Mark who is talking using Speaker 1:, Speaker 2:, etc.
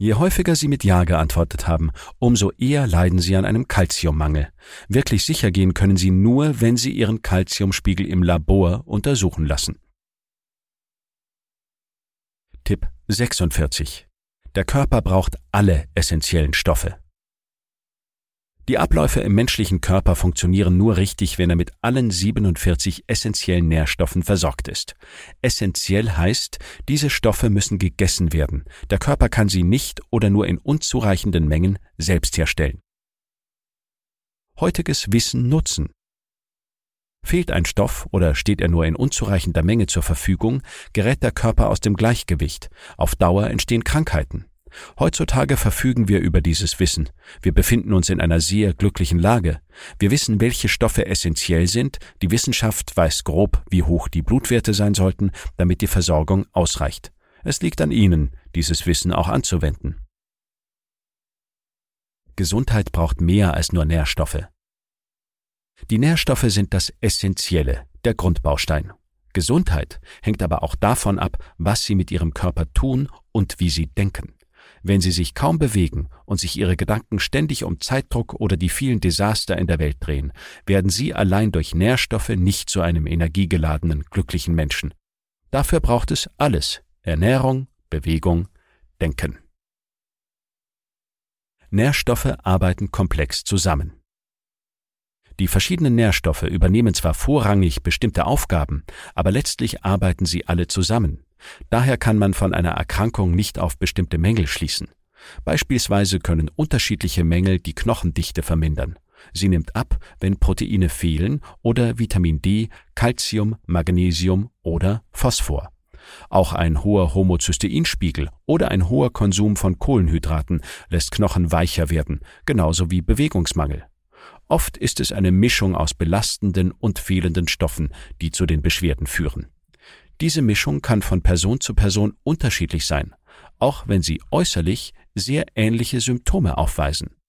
Speaker 1: Je häufiger Sie mit Ja geantwortet haben, umso eher leiden Sie an einem Calciummangel. Wirklich sicher gehen können Sie nur, wenn Sie Ihren Calciumspiegel im Labor untersuchen lassen. Tipp 46. Der Körper braucht alle essentiellen Stoffe. Die Abläufe im menschlichen Körper funktionieren nur richtig, wenn er mit allen 47 essentiellen Nährstoffen versorgt ist. Essentiell heißt, diese Stoffe müssen gegessen werden. Der Körper kann sie nicht oder nur in unzureichenden Mengen selbst herstellen. Heutiges Wissen nutzen. Fehlt ein Stoff oder steht er nur in unzureichender Menge zur Verfügung, gerät der Körper aus dem Gleichgewicht. Auf Dauer entstehen Krankheiten. Heutzutage verfügen wir über dieses Wissen. Wir befinden uns in einer sehr glücklichen Lage. Wir wissen, welche Stoffe essentiell sind. Die Wissenschaft weiß grob, wie hoch die Blutwerte sein sollten, damit die Versorgung ausreicht. Es liegt an Ihnen, dieses Wissen auch anzuwenden. Gesundheit braucht mehr als nur Nährstoffe. Die Nährstoffe sind das Essentielle, der Grundbaustein. Gesundheit hängt aber auch davon ab, was Sie mit Ihrem Körper tun und wie Sie denken. Wenn Sie sich kaum bewegen und sich Ihre Gedanken ständig um Zeitdruck oder die vielen Desaster in der Welt drehen, werden Sie allein durch Nährstoffe nicht zu einem energiegeladenen, glücklichen Menschen. Dafür braucht es alles: Ernährung, Bewegung, Denken. Nährstoffe arbeiten komplex zusammen. Die verschiedenen Nährstoffe übernehmen zwar vorrangig bestimmte Aufgaben, aber letztlich arbeiten sie alle zusammen. Daher kann man von einer Erkrankung nicht auf bestimmte Mängel schließen. Beispielsweise können unterschiedliche Mängel die Knochendichte vermindern. Sie nimmt ab, wenn Proteine fehlen oder Vitamin D, Calcium, Magnesium oder Phosphor. Auch ein hoher Homozysteinspiegel oder ein hoher Konsum von Kohlenhydraten lässt Knochen weicher werden, genauso wie Bewegungsmangel. Oft ist es eine Mischung aus belastenden und fehlenden Stoffen, die zu den Beschwerden führen. Diese Mischung kann von Person zu Person unterschiedlich sein, auch wenn sie äußerlich sehr ähnliche Symptome aufweisen.